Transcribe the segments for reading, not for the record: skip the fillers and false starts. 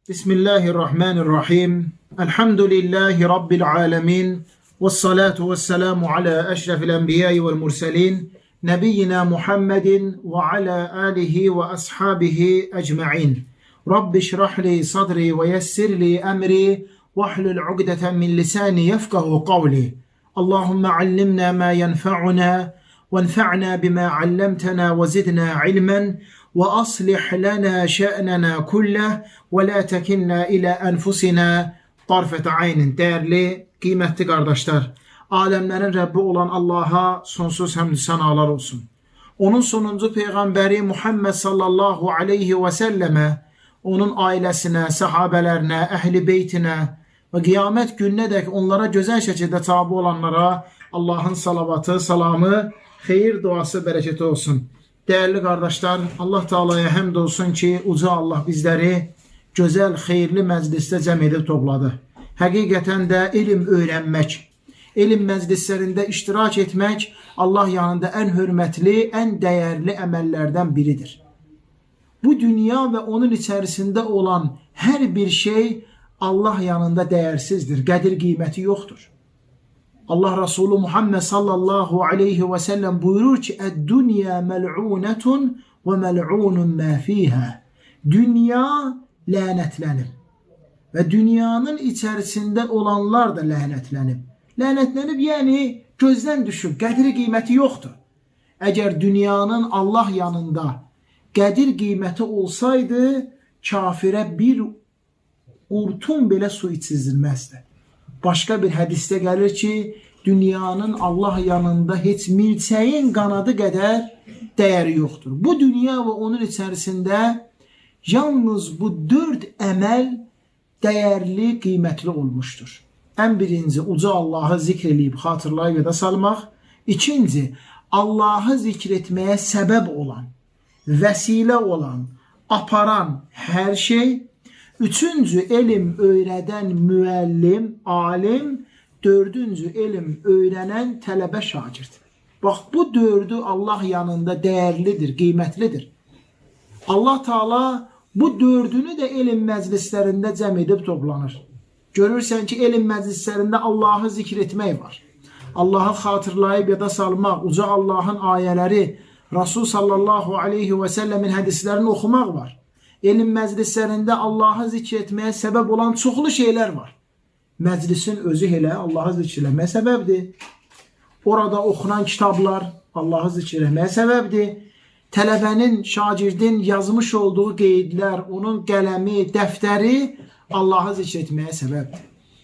Bismillahirrahmanirrahim. Elhamdülillahi Rabbil alemin. Vessalatu vesselamu ala eşrefil enbiyayı vel murselin. Nebiyyina Muhammedin ve ala alihi ve ashabihi ecma'in. Rabbi şrahli sadri ve yessirli emri. Vahlul ugdeten min lisani yefkahu kavli. Allahümme allimna ma yenfa'una. Venfa'na bima allamtana ve zidna ilmen. وأصلح لنا شأننا كله ولا تكلنا إلى أنفسنا طرفة عين. Değerli, kıymetli kardeşler, alemlerin Rabbi olan Allah'a sonsuz hamd sanalar olsun. Onun sonuncu peygamberi Muhammed sallallahu aleyhi ve selleme, onun ailesine, sahabelerine, ehli beytine ve kıyamet gününe dek onlara güzel şekilde tabi olanlara Allah'ın salavatı, salamı, hayır duası, bereketi olsun. Değerli kardeşler, Allah Teala'ya həmd olsun ki, uca Allah bizleri güzel, hayırlı məclisdə cəm edib topladı. Həqiqətən də ilim öyrənmək, ilim məclislərində iştirak etmək Allah yanında ən hörmətli, ən dəyərli əməllərdən biridir. Bu dünya və onun içərisində olan hər bir şey Allah yanında dəyərsizdir, qədir qiyməti yoxdur. Allah Resulü Muhammed sallallahu aleyhi ve sellem buyurur ki "Dünya mel'unetun ve mel'unun ma fiha." Dünya lənətlənib ve dünyanın içerisinde olanlar da lənətlənib. Lənətlənib yani gözden düşüb, qədri qiyməti yoxdur. Eğer dünyanın Allah yanında qədir qiyməti olsaydı, kafirə bir urtum belə su içizilməzdi. Başka bir hadiste gelir ki, dünyanın Allah yanında heç milçəyin qanadı qədər değeri yoktur. Bu dünya ve onun içerisinde yalnız bu 4 əməl değerli, kıymetli olmuştur. En birinci, uca Allah'ı zikredip hatırlayıp ya da salmaq. İkinci, Allah'ı zikretmeye sebep olan, vesile olan, aparan her şey. Üçüncü, elm öğreden müəllim, alim. Dördüncü, elm öğrenen tələbə şagird. Bax, bu dördü Allah yanında değerlidir, kıymetlidir. Allah Teala bu dördünü de elm məclislərində cəm edib toplanır. Görürsən ki, elm məclislərində Allah'ı zikretmək var. Allah'ı xatırlayıb ya da salmaq, uca Allah'ın ayələri, Rasul sallallahu aleyhi ve sellemin hədislərini oxumaq var. Elm məclislərində Allah'ı zikr etməyə səbəb olan çoxlu şeylər var. Məclisin özü elə Allah'ı zikr etməyə səbəbdir. Orada oxunan kitablar Allah'ı zikr etməyə səbəbdir. Tələbənin, şagirdin yazmış olduğu qeydlər, onun qələmi, dəftəri Allah'ı zikr etməyə səbəbdir.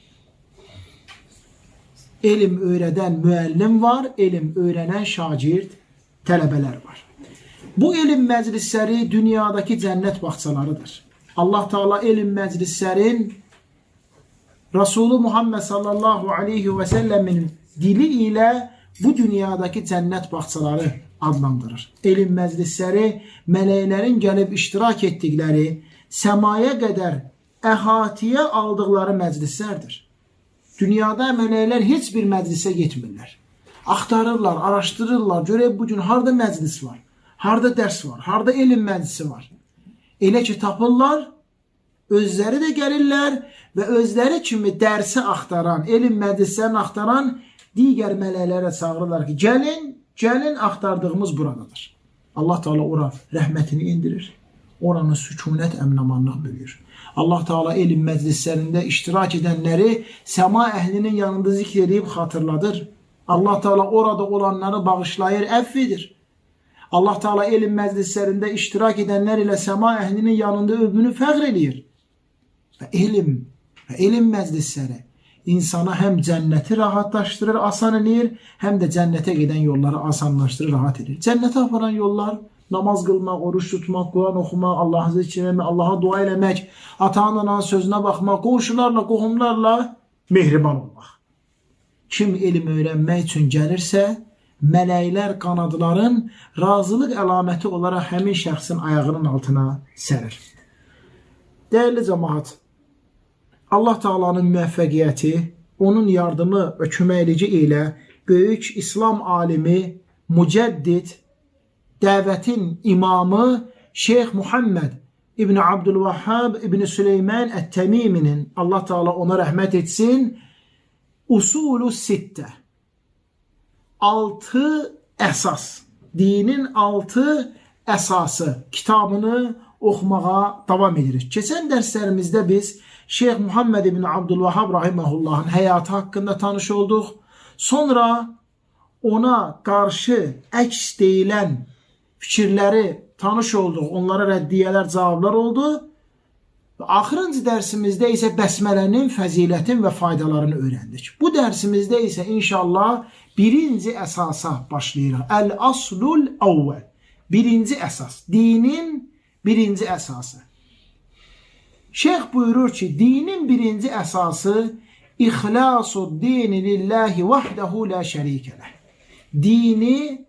Elm öyrədən müəllim var, elm öyrənən şagird, tələbələr var. Bu elm məclisləri dünyadaki cennet bağçalarıdır. Allah Teala elm məclislərin Resulü Muhammed sallallahu aleyhi ve sellemin dili ile bu dünyadaki cennet bağçaları adlandırır. Elm məclisləri mələklərin gəlib iştirak etdikləri, səmaya qədər əhatəyə aldıqları məclislərdir. Dünyada mələklər heç bir məclisə getmirlər. Axtarırlar, araşdırırlar, görək bugün harda məclis var. Harda dərs var, harda elm məclisi var. Elə ki tapırlar, özləri də gəlirlər və özləri kimi dərsi axtaran, elm məclislərini axtaran digər mələklərə çağırırlar ki, gəlin axtardığımız buradadır. Allah Teala ora rəhmətini indirir. Oranı sükunət, əminamanlıq bölür. Allah Teala elm məclislərində iştirak edənləri səma əhlinin yanında zikr edib xatırladır. Allah Teala orada olanları bağışlayır, əfv edir. Allah Teala elm məclislərində iştirak edənlər ilə səma əhlinin yanında övünü fəxr edir. Və elm məclisləri insana həm cənnəti rahatlaşdırır, asan edir, həm də cənnətə gedən yolları asanlaşdırır, rahat edir. Cənnətə aparan yollar namaz qılmaq, oruç tutmaq, Quran oxumaq, Allah'ı zikr etmək, Allah'a dua eləmək, ata-ananın sözünə baxmaq, qonşularla, qohumlarla mehriban olmaq. Kim elm öyrənmək üçün gəlirsə, mələklər qanadların razılıq əlaməti olaraq həmin şəxsin ayağının altına sərir. Dəyərli cəmaat, Allah Teala'nın müvəffəqiyyəti, onun yardımı və köməkliyi ilə böyük İslam alimi, mücəddid, dəvətin imamı Şeyx Muhammed İbn Abdülvahhab İbn Süleyman et-Temimi'nin, Allah Teala ona rahmet etsin, Usulü Sitte, 6 əsas, dinin 6 əsası kitabını oxumağa davam edirik. Keçən dərslərimizdə biz Şeyx Muhammed İbn Abdülvahhab rahimehullahın həyatı haqqında tanış olduq. Sonra ona qarşı əks deyilən fikirləri tanış olduq. Onlara rəddiyələr, cavablar oldu. Və axırıncı dərsimizdə isə bəsmələnin fəzilətin və faydalarını öyrəndik. Bu dərsimizdə isə inşallah birinci əsasa başlayırıq. Əl-aslul əvvəl. Birinci əsas. Dinin birinci əsası. Şeyx buyurur ki, dinin birinci əsası İxlasud dini lillahi vahdehu la şərikələ. Dini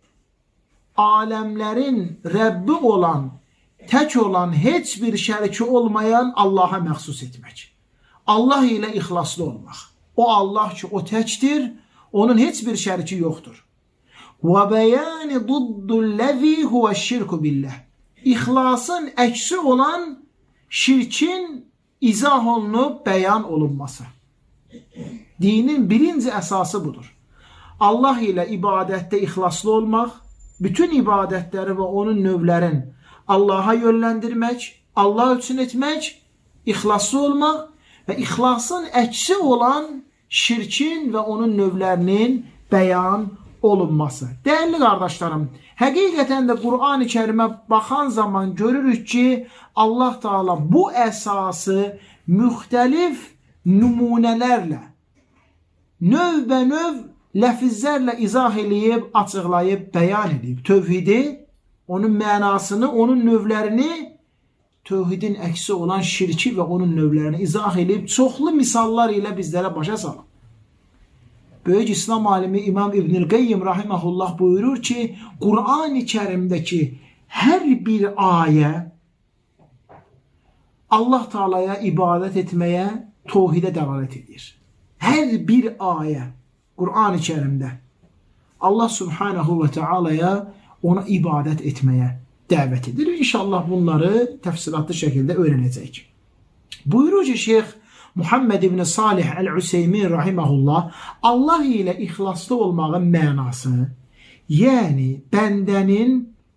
aləmlərin Rəbbi olan, tək olan, heç bir şəriki olmayan Allaha məxsus etmək. Allah ilə ixlaslı olmaq. O Allah ki, o təkdir, onun heç bir şəriki yoxdur. Və bəyəni duddulləzi huvəşşirku billəh. İxlasın əksi olan şirkin izah olunub bəyan olunması. Dinin birinci əsası budur. Allah ilə ibadətdə ixlaslı olmaq, bütün ibadətləri və onun növlərin Allaha yönləndirmək, Allah üçün etmək, ixlaslı olmaq və ixlasın əksi olan şirkin və onun növlərinin bəyan olunması. Dəyərli qardaşlarım, həqiqətən də Qur'an-ı Kərimə baxan zaman görürük ki, Allah Teala bu əsası müxtəlif nümunələrlə, növbənöv ləfizlərlə izah eləyib, açıqlayıb, bəyan edib. Tövhidi, onun mənasını, onun növlərini, tövhidin əksi olan şirki və onun növlərini izah edib, çoxlu misallar ilə bizlərə başa salıb. Böyük İslam alimi İmam İbnül Qayyim rahimehullah buyurur ki, Qur'an-ı Kərimdəki hər bir ayə Allah Teala'ya ibadət etməyə, tövhidə dəlalət edir. Hər bir ayə Qur'an-ı Kərimdə Allah Subhanahu və Teala'ya ona ibadət etməyə dəvət edir. İnşallah bunları təfsilatlı şəkildə öyrənəcəyik. Buyurur ki, Şeyx Muhammed ibn Salih Əl-Üseymin rahimehullah, Allah ilə ixlaslı olmağın mənası, yəni bəndənin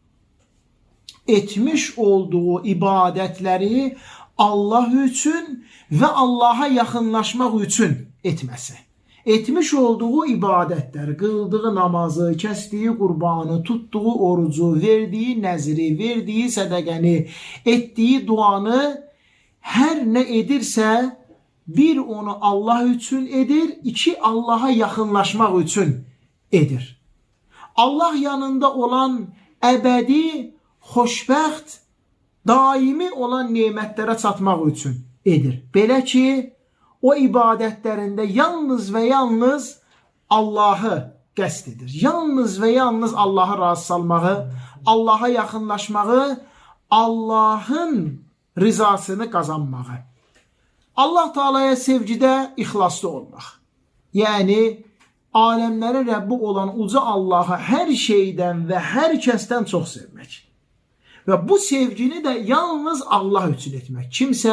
etmiş olduğu ibadətləri Allah üçün və Allaha yaxınlaşmaq üçün etməsi. Etmiş olduğu ibadətlər, qıldığı namazı, kəsdiyi qurbanı, tutduğu orucu, verdiyi nəzri, verdiyi sədəqəni, etdiyi duanı hər nə edirsə, bir onu Allah üçün edir, iki Allaha yaxınlaşmaq üçün edir. Allah yanında olan əbədi, xoşbəxt, daimi olan nemətlərə çatmaq üçün edir. Belə ki, o ibadətlərində yalnız və yalnız Allahı qəsd edir. Yalnız və yalnız Allahı razı salmağı, Allaha yaxınlaşmağı, Allahın rızasını qazanmağı. Allah Teala'ya sevgidə ixlaslı olmaq. Yəni, aləmlərin Rəbbi olan uca Allah'a hər şeydən və hər kəsdən çox sevmək. Və bu sevgini də yalnız Allah üçün etmək. Kimsə,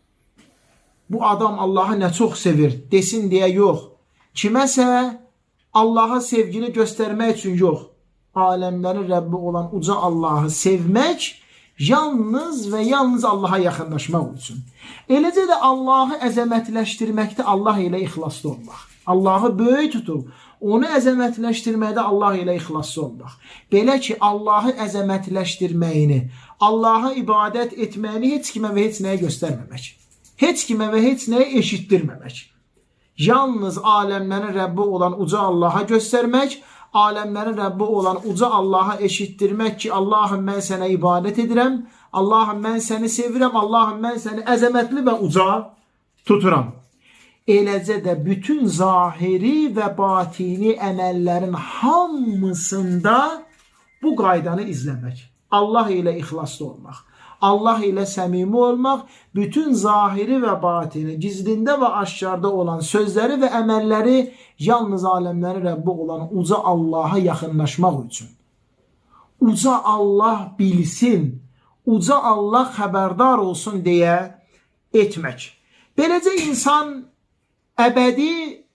bu adam Allah'ı nə çox sevir desin deyə yox. Kiməsə Allah'a sevgini göstərmək üçün yox. Aləmlərin Rəbbi olan uca Allah'ı sevmək yalnız və yalnız Allaha yaxınlaşmaq üçün. Eləcə də Allahı əzəmətləşdirməkdə Allah ilə ixlaslı olmaq. Allahı böyük tutub, onu əzəmətləşdirməkdə Allah ilə ixlaslı olmaq. Belə ki, Allahı əzəmətləşdirməyini, Allaha ibadət etməyini heç kimə və heç nəyə göstərməmək. Heç kimə və heç nəyə eşitdirməmək. Yalnız aləmlərin Rəbbi olan uca Allaha göstərmək, aləmlərin Rəbbi olan uca Allaha eşitdirmək ki, Allahım mən sənə ibadət edirəm, Allahım mən səni sevirəm, Allahım mən səni əzəmətli və uca tuturam. Eləcə də bütün zahiri və batini əməllərin hamısında bu qaydanı izləmək. Allah ilə ixlaslı olmaq. Allah ilə səmimi olmaq, bütün zahiri və batini, gizlində və aşkarda olan sözləri və əməlləri yalnız aləmləri Rəbbi olan uca Allaha yaxınlaşmaq üçün. Uca Allah bilsin, uca Allah xəbərdar olsun deyə etmək. Beləcə insan əbədi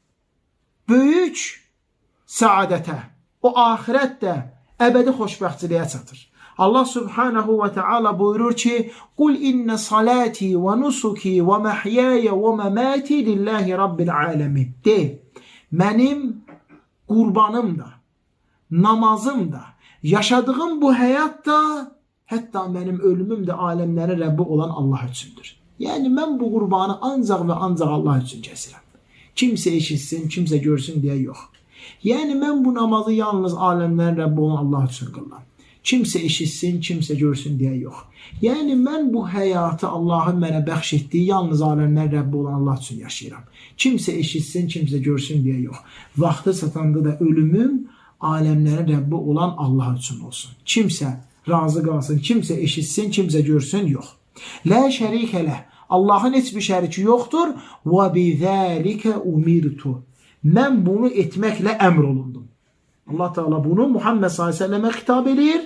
böyük səadətə, o axirətdə əbədi xoşbəxtçiliyə çatır. Allah subhanahu ve teala buyurur ki: "Kul inne salati ve nusuki ve mahyaya ve mamati lillahi rabbil alamin." De, mənim qurbanım da, namazım da, yaşadığım bu həyat da, hətta mənim ölümüm də aləmlərin Rəbbi olan Allah üçündür. Yəni mən bu qurbanı ancaq və ancaq Allah üçün kəsirəm. Kimsə eşitsin, kimsə görsün deyə yox. Yəni mən bu namazı yalnız aləmlərin Rəbbi olan Allah üçün qılıram. Kimsə eşitsin, kimsə görsün deyə yox. Yəni mən bu həyatı Allahın mənə bəxş etdiyi yalnız aləmlərin Rəbbi olan Allah üçün yaşayıram. Kimsə eşitsin, kimsə görsün deyə yox. Vaxtı çatanda da ölümüm aləmlərin Rəbbi olan Allah üçün olsun. Kimsə razı qalsın, kimsə eşitsin, kimsə görsün, yox. Lə şərikə ləh. Allahın heç bir şəriki yoxdur. Və bizəlikə umirtu. Mən bunu etməklə əmr olundum. Allah Teala bunu Muhammed sallallahu əleyhi və səlləmə xitab edir.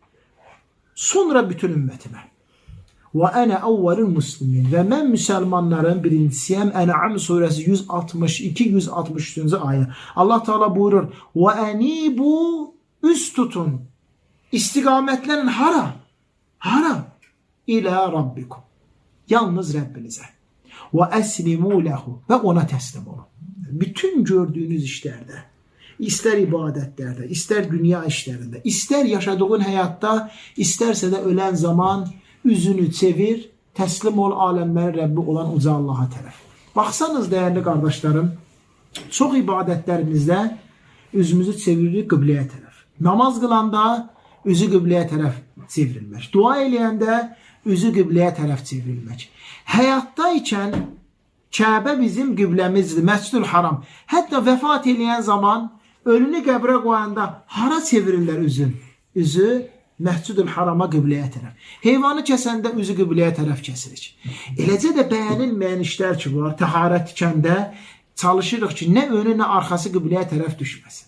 Sonra bütün ümmətimə. Və ənə əvvəlül muslimin. Və mən müsəlmanların birincisiyəm. Ən'am surəsi 162-163-cü ayə. Allah Teala buyurur: Və ənibu üst tutun. İstiqamətlərin hara? Hara? İlə Rabbikum. Yalnız Rəbbinizə. Və əslimu ləhu. Və ona təslim olun. Bütün gördüyünüz işlərdə, istər ibadətlərdə, istər dünya işlərində, istər yaşadığın həyatda, istərsə də ölən zaman üzünü çevir, təslim ol aləmlərin Rəbbi olan uca Allaha tərəf. Baxsanız, dəyərli qardaşlarım, çox ibadətlərimizdə üzümüzü çeviririk qibləyə tərəf. Namaz qılanda üzü qibləyə tərəf çevrilmək. Dua eləyəndə üzü qibləyə tərəf çevrilmək. Həyatda ikən Kəbə bizim qibləmizdir, Məscidül Haram. Hətta vəfat eləyən zaman ölünü qəbrə qoyanda hara çevirirlər üzün? Üzü Məscidül Harama qibləyə tərəf. Heyvanı kəsəndə üzü qibləyə tərəf kəsirik. Eləcə də bəyənilməyən işlər ki var, təharət tikəndə çalışırıq ki, nə önü, nə arxası qibləyə tərəf düşməsin.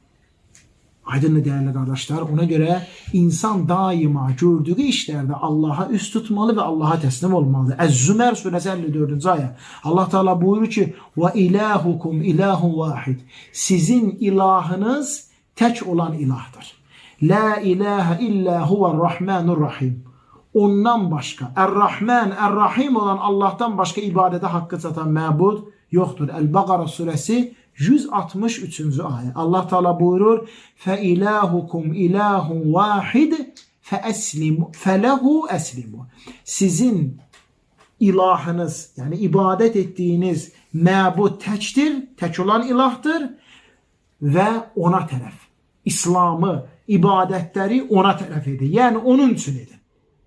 Aydınlı dəyərli qardaşlar, ona görə insan daima gördüyü işlərdə Allaha üst tutmalı və Allaha təslim olmalıdır. Əz-Zümər surəsi 54-cü ayə. Allah Teala buyurur ki: "Və ilahukum ilahun vahid." Sizin ilahınız tək olan ilahdır. La ilahe illa huve'r-Rahmanur-Rahim. Ondan başqa, Ər-Rahman, Ər-Rahim olan Allahdan başqa ibadətə haqqı çatan məbud yoxdur. Əl-Bəqara surəsi 163-cü ayə. Allah Teala buyurur: "Fəilahukum ilahun vahid fələhu əslimu." Sizin ilahınız, yəni ibadət etdiyiniz məbud təkdir, tək olan ilahdır və ona tərəf, İslamı, ibadətləri ona tərəf edin. Yəni onun üçün edin.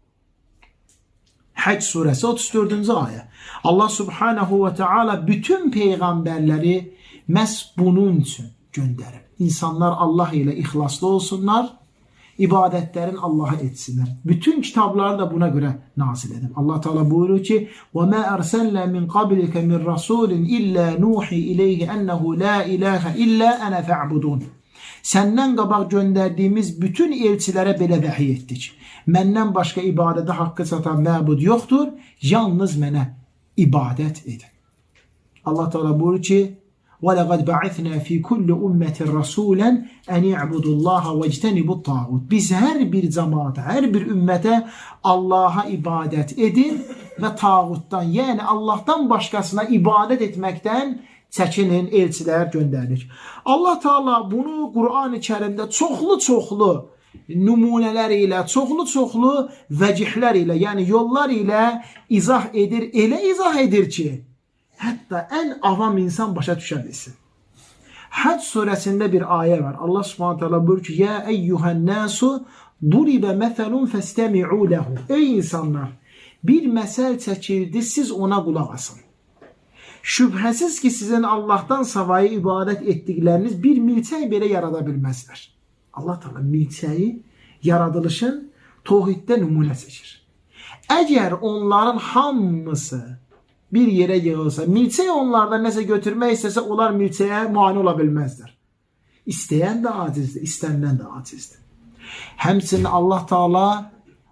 Həcc surəsi 34-cü ayə. Allah subhanahu və teala bütün peyğəmbərləri məhz bunun üçün göndərib. İnsanlar Allah ilə ixlaslı olsunlar, ibadətlərin Allaha etsinlər. Bütün kitabları da buna görə nazil edib. Allah Teala buyurur ki: "Və mə ərsəlnə min qablika min rasulin illə nuhi ileyhi ennehu la ilahe illə ənə fa'budun." Səndən qabaq göndərdiyimiz bütün elçilərə belə vəhiy etdik. Məndən başqa ibadətə haqqı çatan məbud yoxdur, yalnız mənə ibadət edin. Allah Teala buyurur ki: وَلَقَدْ بَعِثْنَا فِي كُلِّ أُمَّةٍ رَسُولًا أَنْ يَعْبُدُوا اللّٰهَ وَاجْتَنِبُوا الطَّاغُوتَ. Biz hər bir cemaata, hər bir ümmətə Allaha ibadət edin və tağutdan, yəni Allahdan başqasına ibadət etməkdən çəkinin, elçilər göndərilir. Allah Teala bunu Qur'an-ı Kərimdə çoxlu nümunələr ilə, çoxlu vəcihlər ilə, yəni yollar ilə izah edir, elə izah edir ki, hətta ən avam insan başa düşə bilsin. Həcc surəsində bir ayə var. Allah Subhanahu taala buyurur ki: "Ya eyyuhan-nasu duriba meselun fastami'u lehu." Ey insanlar, bir məsəl çəkildi, siz ona qulaq asın. Şübhəsiz ki, sizin Allahdan savayı ibadət etdikləriniz bir milçək belə yarada bilməzlər. Allah Teala milçəyi yaradılışın təvhiddə nümunə çəkir. Əgər onların hamısı bir yerə yığılsa, milçək onlardan nəsə götürmək istəsə, onlar milçəyə mane ola bilməzlər. İstəyən də acizdir, istənilən də acizdir. Həmçinin Allah Teala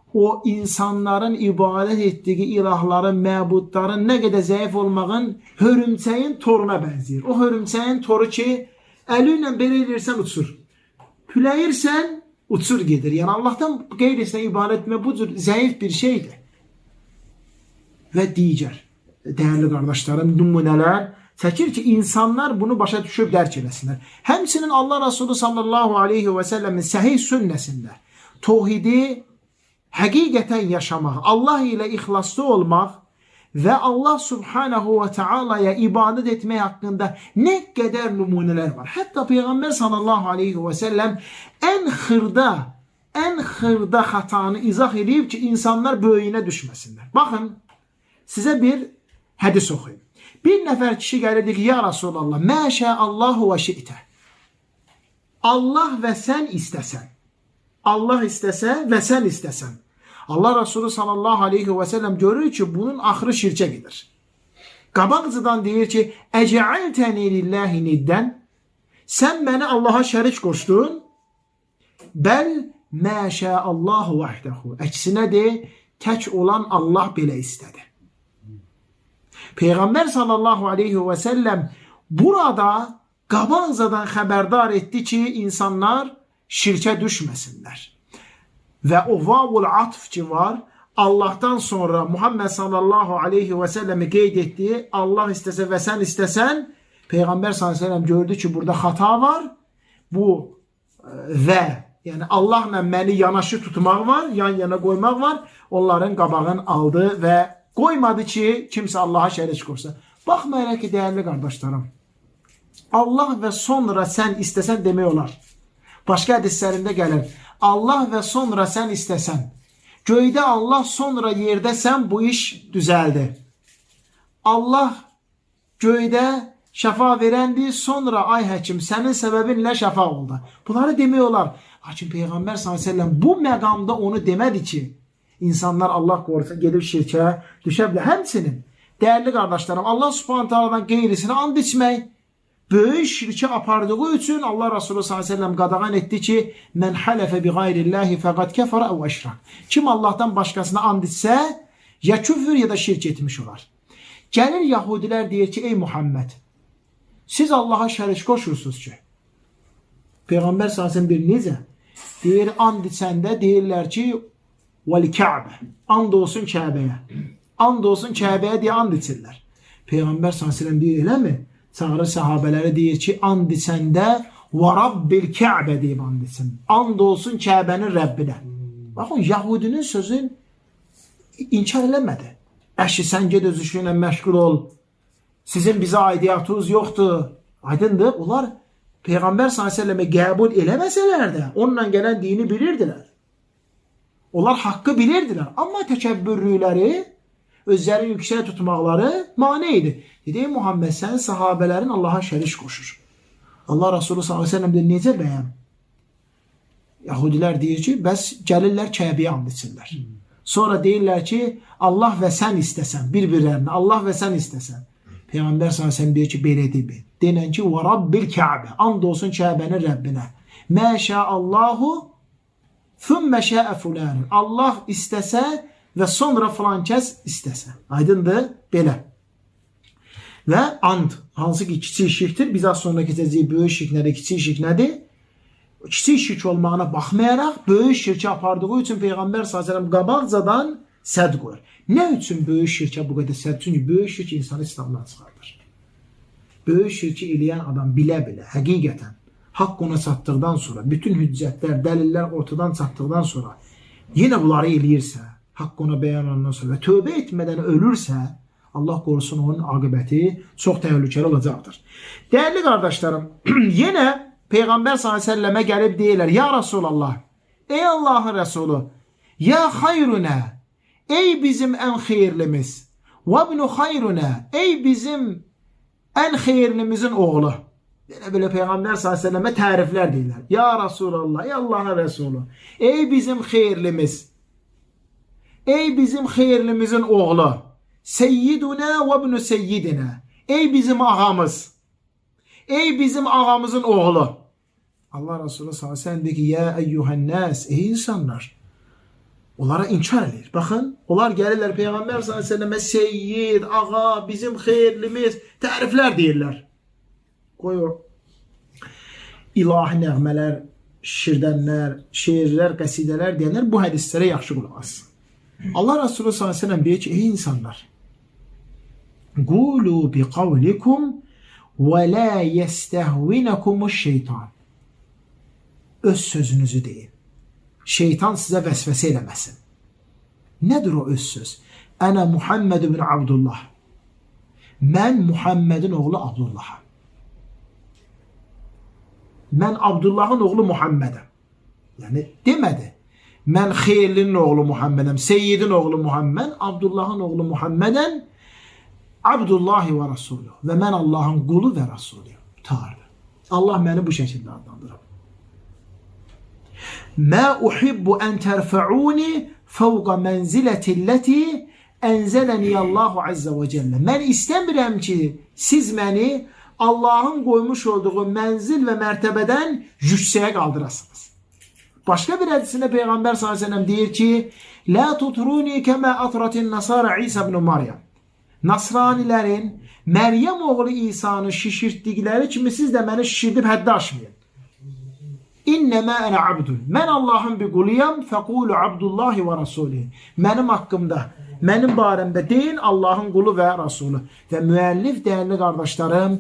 o insanların ibadət etdiyi ilahların, məbudların nə qədər zəif olmağın hörümçəyin toruna bənzəyir. O hörümçəyin toru ki, əli ilə belə edirsən uçur. Püləyirsən, uçur gedir. Yəni Allahdan qeyrisinə ibadət etmək bu cür zəif bir şeydir. Və digər dəyərli qardaşlarım, nümunələr çəkir ki, insanlar bunu başa düşüb dərk eləsinlər. Həmçinin Allah Resulü sallallahu aleyhi və səlləmin səhih sünnəsində tohidi həqiqətən yaşamaq, Allah ilə ixlaslı olmaq və Allah subhanahu və teala'ya ibadət etmək haqqında nə qədər nümunələr var. Hətta Peyğəmbər sallallahu aleyhi və səlləm ən xırda xatanı izah edib ki, insanlar böyüyünə düşməsinlər. Baxın, sizə bir hədis oxuyum. Bir nəfər kişi gəlirdi ki, ya Rasulallah, məşə Allahu və şi'tə. Allah və sən istəsən. Allah istəsə və sən istəsən. Allah Resulü sallallahu aleyhi və səlləm görür ki, bunun axırı şirkə gedir. Qabaqcıdan deyir ki, əcəəltəni lillahi niddən, sən məni Allaha şərik qoşdun, bəl məşə Allahu vəhdəhu. Əksinə de, tək olan Allah belə istədi. Peyğəmbər sallallahu aleyhi və səlləm burada qabaqcadan xəbərdar etdi ki, insanlar şirkə düşməsinlər. Və o vavul atf ki var, Allahdan sonra Muhammed sallallahu aleyhi və səlləmi qeyd etdi, Allah istəsə və sən istəsən, Peyğəmbər sallallahu aleyhi və səlləm gördü ki, burada xata var, bu və, yəni Allahla məni yanaşı tutmaq var, yan yana qoymaq var, onların qabağını aldı və qoymadı ki, kimsə Allaha şərik qoşsa. Baxmayaraq ki, dəyərli qardaşlarım, Allah və sonra sən istəsən demək olar. Başqa hədislərində gəlir. Allah və sonra sən istəsən. Göydə Allah, sonra yerdə sən, bu iş düzəldi. Allah göydə şəfa verəndi, sonra ay həkim, sənin səbəbinlə şəfa oldu. Bunları demək olar. Lakin Peyğəmbər s.ə.v bu məqamda onu demədi ki, insanlar Allah qorusa gedib şirkə düşə bilər. Həmçinin, dəyərli qardaşlarım, Allah subhanətələdən qeyrisini and içmək, böyük şirkə apardığı üçün Allah Resulü s.ə.v qadağan etdi ki, mən hələfə bi qayrillahi fəqad kəfərə əv əşrak. Kim Allahdan başqasına and içsə, ya küfür ya da şirk etmiş olar. Gəlir Yahudilər deyir ki, ey Muhammed, siz Allaha şərik qoşursunuz ki. Peyğəmbər s.ə.v bir necə? Deyir, and içəndə deyirlər ki, vəl-Kəbə, and olsun Kəbəyə. And olsun Kəbəyə deyə and içirlər. Peyğəmbər s.ə.v deyir, eləmi? Çağırır səhabələri deyir ki, and içəndə və Rabbil Kəbə deyib and içsin. And olsun Kəbənin Rəbbinə. Baxın, Yahudinin sözün inkar eləmədi. Əşi, sən ged öz işinlə məşğul ol. Sizin bizə aidiyyatınız yoxdur. Aydındır. Onlar Peyğəmbər s.ə.və qəbul eləməsələr də onunla gələn dini bilirdilər. Onlar haqqı bilirdilər. Amma təkəbbürlükləri, özlərini yüksək tutmaqları mane idi. Dedi, Muhammed, sən sahabələrin Allaha şərik qoşur. Allah Resulü s.ə.v deyir, necə bəyəm? Yahudilər deyir ki, bəs gəlirlər Kəbəyə and içirlər. Sonra deyirlər ki, Allah və sən istəsən, bir-birlərinə, Allah və sən istəsən. Peyğəmbər s.ə.v deyir ki, belə deyil. Denən ki, və Rabbil Kəbə, and olsun Kəbənin Rəbbinə. Mə şəallahu, thümmə şəə fulanın. Allah istəsə və sonra filan kəs istəsə. Aydındır? Belə. Və and, hansı ki kiçik şirkdir, biz az sonra keçəcəyik böyük şirk nədir, kiçik şirk nədir? Kiçik şirk olmağına baxmayaraq, böyük şirkə apardığı üçün Peyğəmbər s.ə.v qabaqcadan səd qoyur. Nə üçün böyük şirkə bu qədər səd? Çünki böyük şirk insanı İslamdan çıxardır. Böyük şirki eləyən adam bilə-bilə, həqiqətən, haqq ona çatdıqdan sonra, bütün hüccətlər, dəlillər ortadan çatdıqdan sonra, yenə bunları eləyirsə, haqq ona bəyanlandan sonra və tövbə etmədən ölürsə, Allah qorusun onun aqibəti çox təhlükəli olacaqdır. Dəyərli qardaşlarım, yenə Peyğəmbər s.ə.və gəlib deyirlər, ya Rasulallah, ey Allahın Rəsulü, ya xayrunə, ey bizim ən xeyirlimiz, və ibnu xayrunə, ey bizim ən xeyirlimizin oğlu. Belə Peyğəmbər s.ə.və təriflər deyirlər. Ya Rasulallah, ey Allahın Rəsulü, ey bizim xeyirlimiz, ey bizim xeyirlimizin oğlu, Seyyidunə və ibnu seyyidinə, ey bizim ağamız, ey bizim ağamızın oğlu. Allah Resulü s.ə.v deyir ki, ya eyyuhənnəs, ey insanlar, Onlara inkar edir. Baxın, onlar gəlirlər Peyğəmbər s.ə.və seyyid, ağa, bizim xeyirlimiz, təriflər deyirlər. Qoyur. İlahi nəğmələr, şirdənlər, şeirlər, qəsidələr deyənlər bu hədislərə yaxşı qulaq asın. Allah Resulü s.ə.v deyir ki, ey insanlar, qulu bi qavlikum və la yestəhvinəkumuş şeytan. Öz sözünüzü deyin. Şeytan sizə vəsvəsə eləməsin. Nədir o öz söz? Ənə Muhammed ibn Abdullah. Mən Muhammedin oğlu Abdullaham. Mən Abdullahın oğlu Muhammedəm. Yəni demədi. Mən xeyirlinin oğlu Muhammedəm, seyyidin oğlu Muhammed, Abdullahın oğlu Muhammedəm, Abdullahi və Rasulü. Və mən Allahın qulu və Rasulü. Tarih. Allah məni bu şəkildə adlandırır. Mə uhibbu ən tərfəuni fəvqa mənzilətilləti ənzələniyallahu azza və cəllə. Mən istəmirəm ki, siz məni Allahın qoymuş olduğu mənzil və mərtəbədən yüksəyə qaldırasınız. Başqa bir hədisində Peyğəmbər s.ə.v deyir ki, Lə tutruni kəmə atratin nasara İsa ibn Maryam. Nasranilərin Məryəm oğlu İsa'nı şişirtdikləri kimi siz də məni şişirdib həddə aşmayın. İnnəmə ənə abdun. Mən Allahın bir quluyam, fəqulu Abdullahi və Rasulih. Mənim haqqımda, mənim barəmdə deyin Allahın qulu və Rasulü. Və müəllif dəyərli qardaşlarım,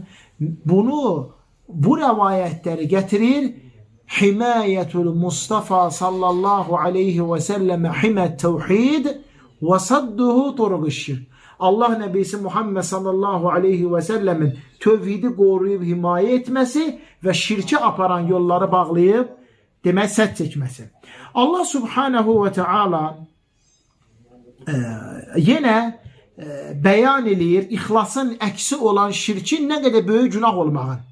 bu rəvayətləri gətirir. Himayətul Mustafa sallallahu aleyhi və səlləmə himət təvhid və sadduhu turuq şirk. Allah Nəbisi Muhammed sallallahu aleyhi və səlləmin tövhidi qoruyub himayə etməsi və şirkə aparan yolları bağlayıb, demək, sədd çəkməsi. Allah subhanahu və teala yenə bəyan edir ixlasın əksi olan şirkin nə qədər böyük günah olmağın.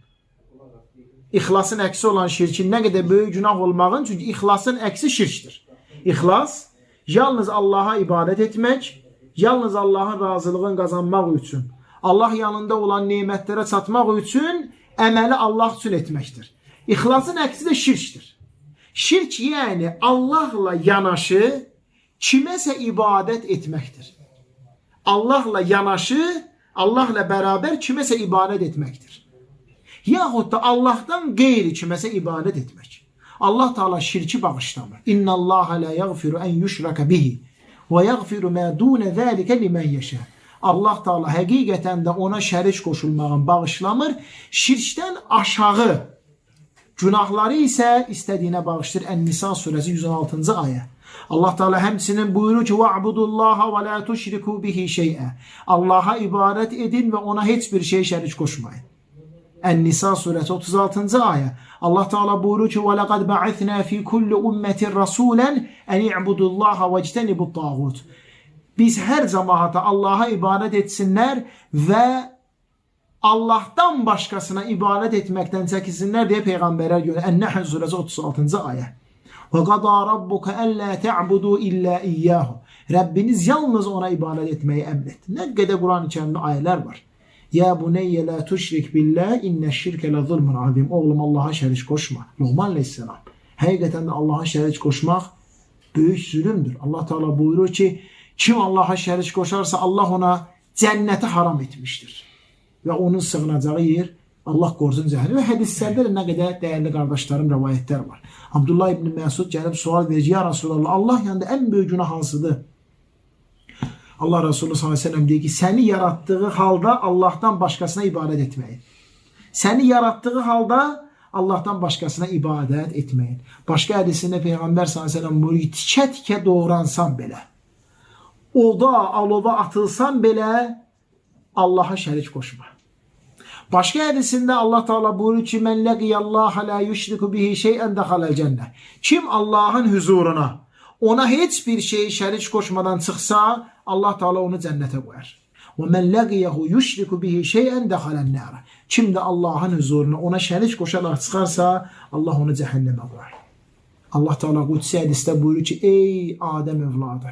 İxlasın əksi olan şirkin nə qədər böyük günah olmağın, çünki ixlasın əksi şirkdir. İxlas, yalnız Allaha ibadət etmək, yalnız Allahın razılığını qazanmaq üçün, Allah yanında olan nemətlərə çatmaq üçün əməli Allah üçün etməkdir. İxlasın əksi də şirkdir. Şirk yəni Allahla yanaşı kiməsə ibadət etməkdir. Allahla yanaşı, Allahla bərabər kiməsə ibadət etməkdir. Yaxud da Allahdan qeyri kiməsə ibadət etmək. Allah Teala şirki bağışlamır. İnna Allah la yaghfiru en yushraka bihi və yaghfiru ma dun zalika limen yasha. Allah Teala həqiqətən də ona şərik qoşulmağın bağışlamır. Şirkdən aşağı günahları isə istədiyinə bağışdır. Ən-Nisa surəsi 116-cı ayə. Allah Teala həmçinin buyurur ki: "Va'budullaha və la tushriku bihi şey'a." Allaha ibadət edin və ona heç bir şey şərik qoşmayın. Ən-Nisa surəsi 36-cı ayə. Allah Teala buyurur ki: "Və laqad ba'athna fi kulli ummetin rasulan en i'budullaha vectenibut tağut." Biz hər cəmaata Allaha ibadət etsinlər və Allahdan başqasına ibadət etməkdən çəkinsinlər deyə peyğəmbərlər göndərir. Ən-Nəhl surəsi 36-cı ayə. Və qada rabbuka alla ta'budu illa iyyahu. Rəbbiniz yalnız ona ibadət etməyi əmr etdi. Nə qədər Quran-Kərimdə ayələr var. Ya bunayya la tushrik billah inneşşirke la zulmun azim. Oğlum, Allaha şərik qoşma. Luqman əleyhissalam. Həqiqətən də Allaha şərik qoşmaq böyük zülmdür. Allah Teala buyurur ki: "Kim Allaha şərik qoşarsa Allah ona cənnəti haram etmişdir." Və onun sığınacağı yer Allah qorusun cəhənnəm. Və hədislərdə nə qədər dəyərli qardaşlarım rivayətlər var. Abdullah ibn Məsud gəlib sual verir: "Ya Resulallah, Allah yanında ən böyük günah hansıdır?" Allah Resulü s.ə.v deyir ki, səni yaratdığı halda Allahdan başqasına ibadət etməyin. Səni yaratdığı halda Allahdan başqasına ibadət etməyin. Başqa hədisində Peyğəmbər s.ə.v buyurur ki, tikə-tikə doğransan belə, oda, alova atılsan belə Allaha şərik qoşma. Başqa hədisində Allah Teala buyurur ki, "Mən laqiyallaha la yushriku bihi şey'en dakhalal cennə." Kim Allahın huzuruna ona heç bir şey şərik qoşmadan çıxsa, Allah Teala onu cənnətə qoyar. "Və men laqiyahu yushriku bihi şey'en dakhalan nar." Kim də Allahın huzuruna ona şərik qoşaraq çıxarsa, Allah onu cəhənnəmə qoyar. Allah Teala qudsi hədisdə buyurur ki, "Ey Adəm övladı,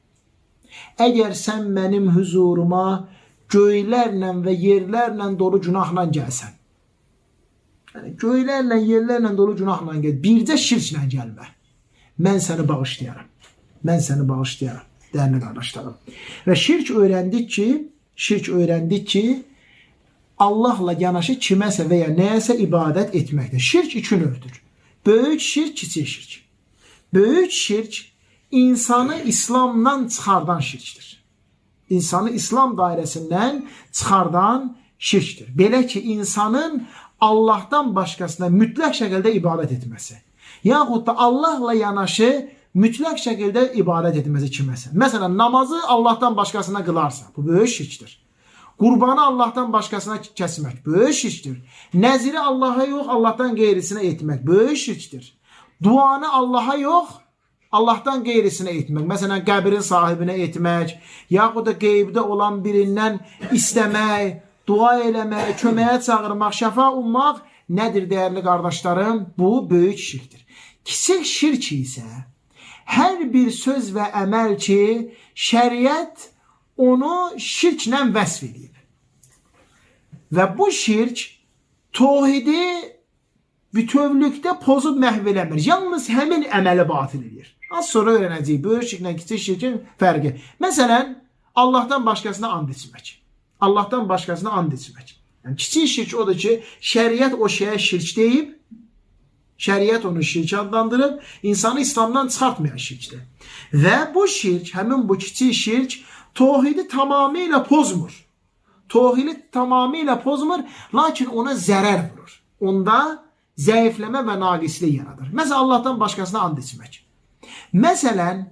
əgər sən mənim huzuruma göylərlə və yerlərlə dolu günahla gəlsən." Yəni göylərlə, yerlərlə dolu günahla gəl, bircə şirklə gəlmə. Mən səni bağışlayaram. mən səni bağışlayaram. Dəyərli qardaşlarım. Və şirk öyrəndik ki, Allahla yanaşı kiməsə və ya nəyəsə ibadət etməkdir. Şirk iki növdür. Böyük şirk, kiçik şirk. Böyük şirk insanı İslamdan çıxardan şirkdir. İnsanı İslam dairəsindən çıxardan şirkdir. Belə ki, insanın Allahdan başqasına mütləq şəkildə ibadət etməsi. Yaxud da Allahla yanaşı mütləq şəkildə ibadət etməsi kiməsə. Məsələn, namazı Allahdan başqasına qılarsa, bu böyük şirkdir. Qurbanı Allahdan başqasına kəsmək, böyük şirkdir. Nəziri Allaha yox, Allahdan qeyrisinə etmək, böyük şirkdir. Duanı Allaha yox, Allahdan qeyrisinə etmək. Məsələn, qəbrin sahibinə etmək, yaxud da qeybdə olan birindən istəmək, dua eləmək, köməyə çağırmaq, şəfa ummaq nədir dəyərli qardaşlarım? Bu böyük şirkdir. Kiçik şirk isə hər bir söz və əməl ki, şəriət onu şirklə vəsf edib. Və bu şirk tövhidi bütövlükdə pozub məhv eləmir. Yalnız həmin əməli batil edir. Az sonra öyrənəcəyik. Böyük şirklə kiçik şirkin fərqi. Məsələn, Allahdan başqasına and içmək. Allahdan başqasına and içmək. Yəni, kiçik şirk odur ki, şəriət o şeyə şirk deyib, şəriət onu şirk adlandırıb, insanı İslamdan çıxartmayan şirkdir. Və bu şirk, həmin bu kiçik şirk, tövhidi tamamilə pozmur. Tövhidi tamamilə pozmur, lakin ona zərər vurur. Onda zəifləmə və naqislik yaradır. Məsələn, Allahdan başqasına and içmək. Məsələn,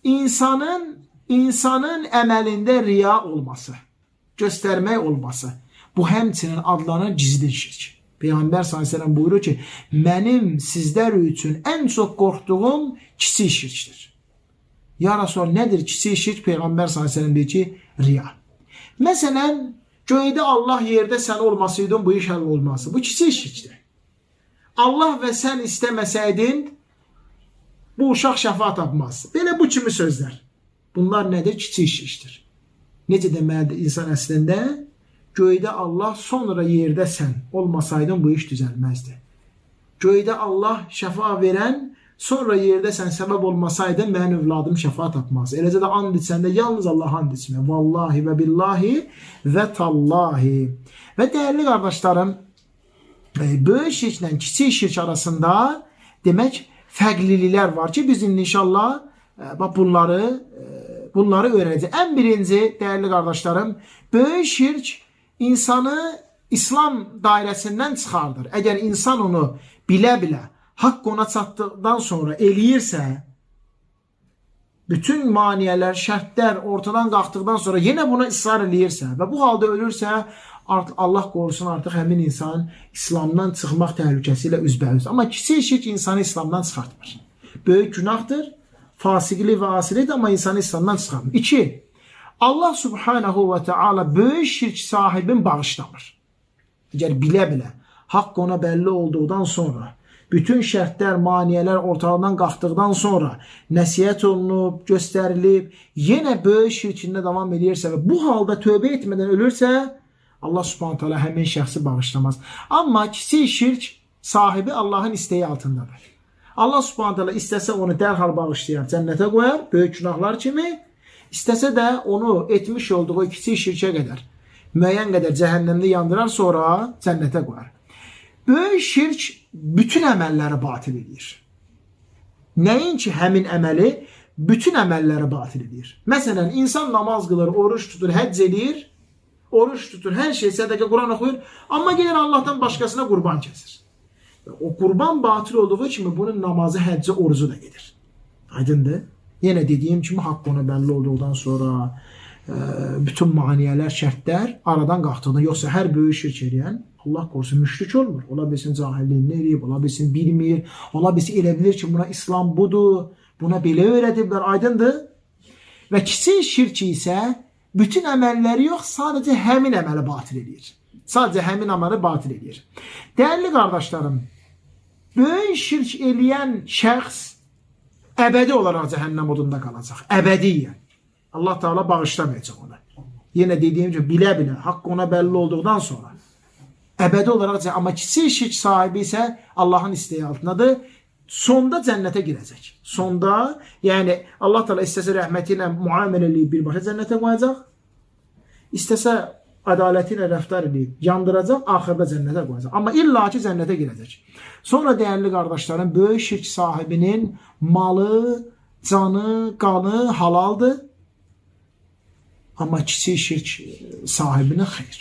insanın əməlində riya olması, göstərmək olması, bu həmçinin adlanan gizli şirk. Peyğəmbər s.ə.v buyurur ki, mənim sizlər üçün ən çox qorxduğum kiçik şirkdir. Ya Rasul, nədir kiçik şirk? Peyğəmbər s.ə.v deyir ki, riya. Məsələn, göydə Allah, yerdə sən olmasaydın, bu iş həll olmazdı. Bu kiçik şirkdir. Allah və sən istəməsəydin, bu uşaq şəfa tapmazdı. Belə bu kimi sözlər. Bunlar nədir? Kiçik şirkdir. Necə deməlidir insan əslində? Göydə Allah, sonra yerdə sən olmasaydın, bu iş düzəlməzdi. Göydə Allah şəfa verən, sonra yerdə sən səbəb olmasaydın, mənim övladım şəfa tapmazdı. Eləcə də and içəndə yalnız Allah and içmək. Vallahi və billahi və tallahi. Və dəyərli qardaşlarım, böyük şirklə kiçik şirk arasında demək fərqliliklər var ki, biz inşallah bunları öyrənəcək. Ən birinci, dəyərli qardaşlarım, böyük şirk insanı İslam dairəsindən çıxardır. Əgər insan onu bilə-bilə, haqq ona çatdıqdan sonra eləyirsə, bütün maniyələr, şərtlər ortadan qalxdıqdan sonra yenə buna israr eləyirsə və bu halda ölürsə, Allah qorusun artıq həmin insan İslamdan çıxmaq təhlükəsi ilə üzbəyüz. Amma kiçik şirk insanı İslamdan çıxartmır. Böyük günahdır, fasiqlik və asilikdir, amma insanı İslamdan çıxartmır. 2. Allah subhanahu və teala böyük şirk sahibin bağışlamır. Əgər bilə-bilə, haqq ona bəlli olduqdan sonra, bütün şərtlər, maniyələr ortadan qalxdıqdan sonra nəsihət olunub, göstərilib, yenə böyük şirkində davam edirsə və bu halda tövbə etmədən ölürsə, Allah subhanahu teala həmin şəxsi bağışlamaz. Amma kiçik şirk sahibi Allahın istəyi altındadır. Allah subhanahu teala istəsə onu dərhal bağışlayar, cənnətə qoyar, böyük günahlar kimi, İstəsə də onu etmiş olduğu kiçik şirkə qədər, müəyyən qədər cəhənnəmdə yandırar, sonra cənnətə qoyar. Böyük şirk bütün əməlləri batil edir. Nəinki həmin əməli, bütün əməlləri batil edir. Məsələn, insan namaz qılır, oruç tutur, həcc edir, oruç tutur, hər şey, sədəqə, Quran oxuyur, amma gedir Allahdan başqasına qurban kəsir. O qurban batil olduğu kimi bunun namazı, həcci, orucu da gedir. Aydındır? Yenə dediyim kimi, haqq ona bəlli olduqdan sonra bütün maniyələr, şərtlər aradan qalxdığında, yoxsa hər böyük şirk eləyən, Allah qorusun, müşrik olmur. Ola bilsin cahilliyini eləyib, ola bilsin bilmir, ola bilsin elə bilir ki, buna İslam budur, buna belə öyrədiblər, aydındır. Və kiçik şirk isə bütün əməlləri yox, sadəcə həmin əməli batil edir. Sadəcə həmin əməli batil edir. Dəyərli qardaşlarım, böyük şirk eləyən şəxs əbədi olaraq cəhənnəm odunda qalacaq. Əbədiyyən. Allah Teala bağışlamayacaq ona. Yenə dediyim kimi, bilə-bilə, haqq ona bəlli olduqdan sonra əbədi olaraq, amma kiçik şirk sahibi isə Allahın istəyi altındadır. sonda cənnətə girəcək. Sonda, yəni Allah Teala istəsə rəhməti ilə müamilə eləyib birbaşa cənnətə qoyacaq, istəsə ədaləti ilə rəftar edib yandıracaq, axırda cənnətə qoyacaq. Amma illa ki cənnətə girəcək. Sonra dəyərli qardaşlarım, böyük şirk sahibinin malı, canı, qanı halaldır. Amma kiçik şirk sahibinin xeyr.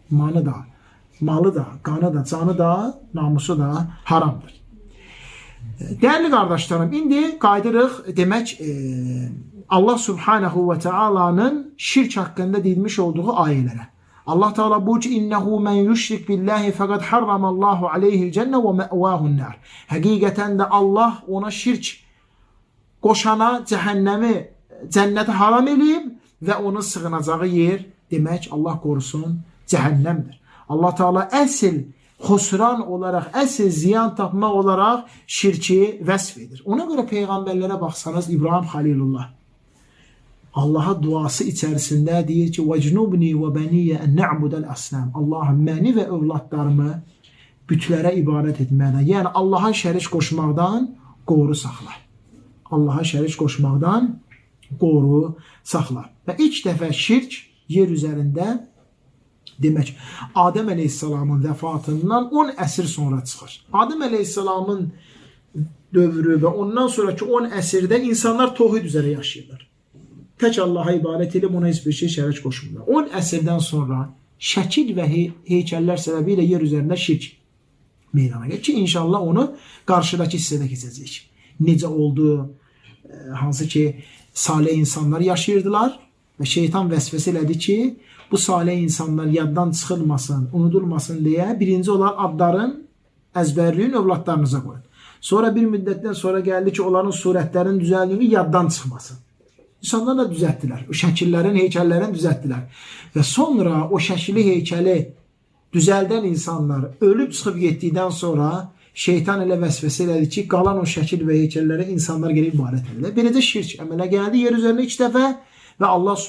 Malı da, qanı da, canı da, namusu da haramdır. Dəyərli qardaşlarım, indi qaydırıq demək Allah Subhanahu və Teala'nın şirk haqqında deyilmiş olduğu ayələrə. Allah Teala buyurur ki, innehu men yushrik billahi faqad harramallahu aleyhi'l cenne ve ma'vahu'n nar. Həqiqətən də Allah ona şirk qoşana cənnəti haram eləyib və onun sığınacağı yer demək Allah qorusun cəhənnəmdir. Allah Teala əsl xusran olaraq, əsl ziyan tapmaq olaraq şirki vəsf edir. Ona görə peyğəmbərlərə baxsanız İbrahim Xalilullah Allaha duası içərisində deyir ki, وَجْنُبْنِي وَبَنِيَّ أَنْ نَعْبُدَ الْأَسْنَامِ Allahım məni və övladlarımı bütlərə ibadət etməkdən, yəni Allaha şərik qoşmaqdan qoru saxla. Allaha şərik qoşmaqdan qoru saxla. Və ilk dəfə şirk yer üzərində demək, Adəm əleyhissalamın vəfatından 10 əsr sonra çıxır. Adəm əleyhissalamın dövrü və ondan sonraki 10 əsrdə insanlar tohid üzərə yaşayırlar. Tək Allaha ibadət edib ona heç bir şey şərik qoşmurlar. 10 əsrdən sonra şəkil və heykəllər səbəbilə yer üzərində şirk meydana gəlir ki, inşallah onu qarşıdakı hissədə keçəcəyik. Necə oldu, hansı ki, salih insanlar yaşayırdılar və şeytan vəsvəsə elədi ki, bu salih insanlar yaddan çıxılmasın, unudulmasın deyə birinci olan adların əzbərliyin övladlarınıza qoyun. Sonra bir müddətdən sonra gəldi ki, onların surətlərin düzəldiyini yaddan çıxmasın. İnsanlar da düzəltdilər. O şəkillərin, heykəllərin düzəltdilər. Və sonra o şəkili, heykəli düzəldən insanlar ölüb çıxıb getdikdən sonra şeytan elə vəsvəsə elədi ki, qalan o şəkil və heykəllərə insanlar gəlib ibarət edirlər. Beləcə şirk əmələ gəldi yer üzərində 2 dəfə və Allah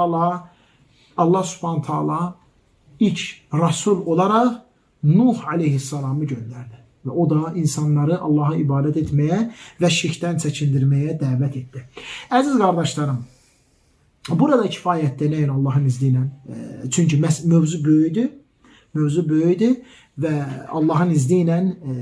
Subhanahu taala ilk rasul olaraq Nuh aleyhissalamı göndərdi. Və o da insanları Allaha ibadət etməyə və şirkdən çəkindirməyə dəvət etdi. Əziz qardaşlarım, burada kifayətdir nəyin Allahın izni ilə. Çünki mövzu böyüdür və Allahın izni ilə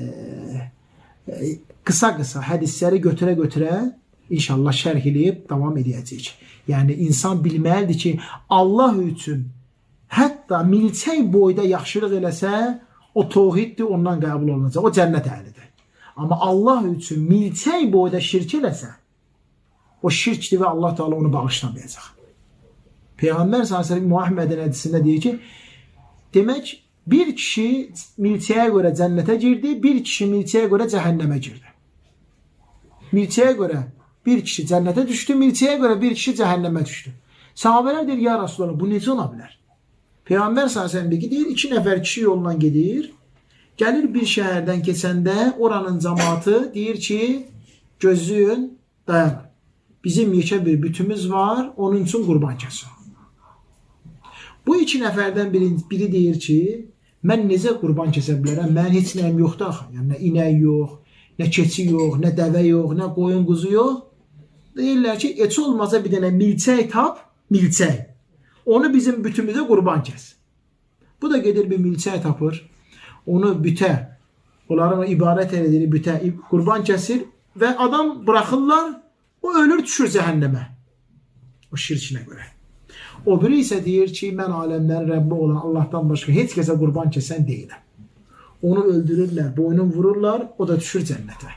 qısa-qısa hədisləri götürə-götürə inşallah şərh edib davam edəcəyik. Yəni, insan bilməlidir ki, Allah üçün hətta milçək boyda yaxşılıq eləsə, o tohiddir, ondan qəbul olunacaq. O cənnət əhlidir. Amma Allah üçün milçək boyda şirk eləsə, o şirkdir və Allah Teala onu bağışlamayacaq. Peyğəmbər s.ə.v. Muhammedin hədisində deyir ki, demək, bir kişi milçəyə görə cənnətə girdi, bir kişi milçəyə görə cəhənnəmə girdi. Milçəyə görə bir kişi cənnətə düşdü, milçəyə görə bir kişi cəhənnəmə düşdü. Sahabələr deyir, ya Rasulallah, bu necə ola bilər? Peyğəmbər s.ə.v. deyir, 2 nəfər kişi yolundan gedir, gəlir bir şəhərdən keçəndə oranın cəmaatı deyir ki, gözləyin, dayanın. Bizim yekə bir bütümüz var, onun üçün qurban kəsin. Bu 2 nəfərdən biri deyir ki, mən necə qurban kəsə bilərəm, mən heç nəyim yoxdur axı. Yəni, nə inək yox, nə keçi yox, nə dəvə yox, nə qoyun quzu yox. Deyirlər ki, heç olmasa bir dənə milçək tap, milçək. Onu bizim bütümüzə qurban kəs. Bu da gedir bir milçək tapır, onu bütə, onların ibarət elədiyi bütə qurban kəsir və adam buraxırlar, o ölür düşür cəhənnəmə. O şirkinə görə. O biri isə deyir ki, mən aləmlərin Rəbbi olan Allahdan başqa heç kəsə qurban kəsən deyiləm. Onu öldürürlər, boynunu vururlar, o da düşür cənnətə.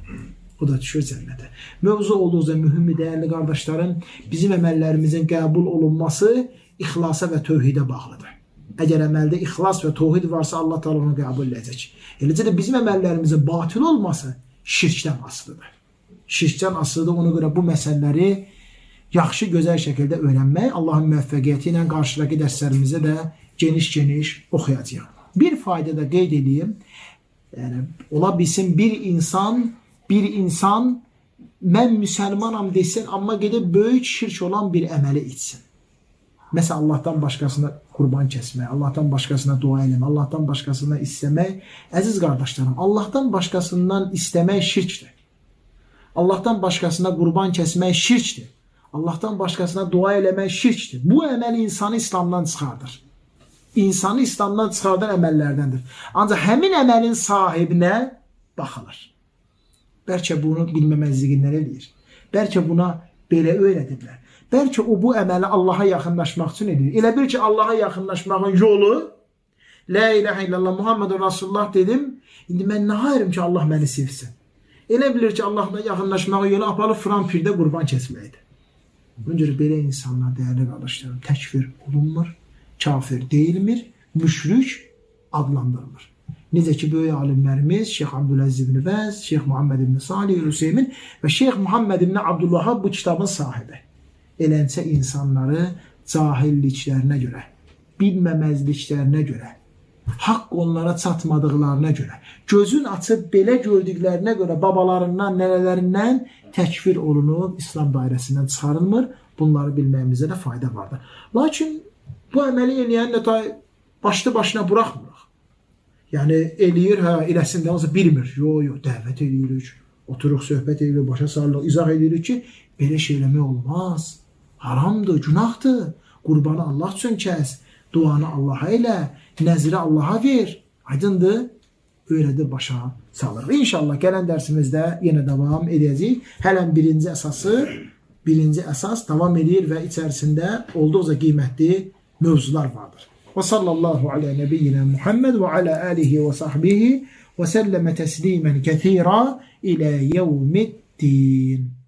Mövzu olduqca mühüm, dəyərli qardaşlarım, bizim əməllərimizin qəbul olunması ixlasa və tövhidə bağlıdır. Əgər əməldə ixlas və tövhid varsa, Allah Teala onu qəbul edəcək. Eləcə də bizim əməllərimizin batil olması şirkdən asılıdır. Ona görə bu məsələləri yaxşı, gözəl şəkildə öyrənmək, Allahın müvəffəqiyyəti ilə qarşıdakı dərslərimizdə də geniş oxuyacağıq. Bir fayda da qeyd edeyim, yəni, ola bilsin bir insan mən müsəlmanam desin, amma gedib böyük şirk olan bir əməli etsin. Məsələn, Allahdan başqasına qurban kəsmək, Allahdan başqasına dua eləmək, Allahdan başqasına istəmək. Əziz qardaşlarım, Allahdan başqasından istəmək şirkdir. Allahdan başqasına qurban kəsmək şirkdir. Allahdan başqasına dua eləmək şirkdir. Bu əməl insanı İslamdan çıxardır. İnsanı İslamdan çıxardan əməllərdəndir. Ancaq həmin əməlin sahibinə baxılır. Bəlkə bunu bilməməzliyindən eləyir. Bəlkə buna belə öyrədiblər. Bəlkə o bu əməli Allaha yaxınlaşmaq üçün edir. Elə bil ki, Allaha yaxınlaşmağın yolu La ilahe illallah Muhammedun Rasulullah dedim. İndi mən nə hayırım ki, Allah məni sevsin. Elə bilir ki, Allahla yaxınlaşmağın yolu aparıb Frampirdə qurban kəsməkdir. Buna görə belə insanlar, dəyərli qardaşlarım, təkfir olunmur, kafir deyilmir, müşrik adlandırılır. Necə ki, böyük alimlərimiz Şeyx Abdüləziz ibn Bəz, Şeyx Muhammed ibn Salih Hüseymin və Şeyx Muhammed ibn Abdülvahab bu kitabın sahibi. Eləncə insanları cahilliklərinə görə, bilməməzliklərinə görə, haqq onlara çatmadıqlarına görə, gözün açıb belə gördüklərinə görə babalarından, nənələrindən təkfir olunub, İslam dairəsindən çıxarılmır. Bunları bilməyimizə də fayda vardır. Lakin bu əməli eləyən də başlı başına buraxmırıq. Yəni, eləyir, eləsində olsa bilmir. Yox, dəvət edirik, oturuq, söhbət edirik, başa sarılıq, izah edirik ki, belə şey eləmək olmaz. Haramdır, günahdır. Qurbanı Allah üçün kəs, duanı Allaha elə, nəziri Allaha ver. Aydındır, öyrədir, başa salırıq. İnşallah gələn dərsimizdə yenə davam edəcəyik. Hələn birinci əsas davam edir və içərisində olduqca qiymətli mövzular vardır. Və sallallahu alə nəbiyyina Muhammed və alə alihi və sahbihi və səlləmə təslimən kəthira ilə yevmiddin.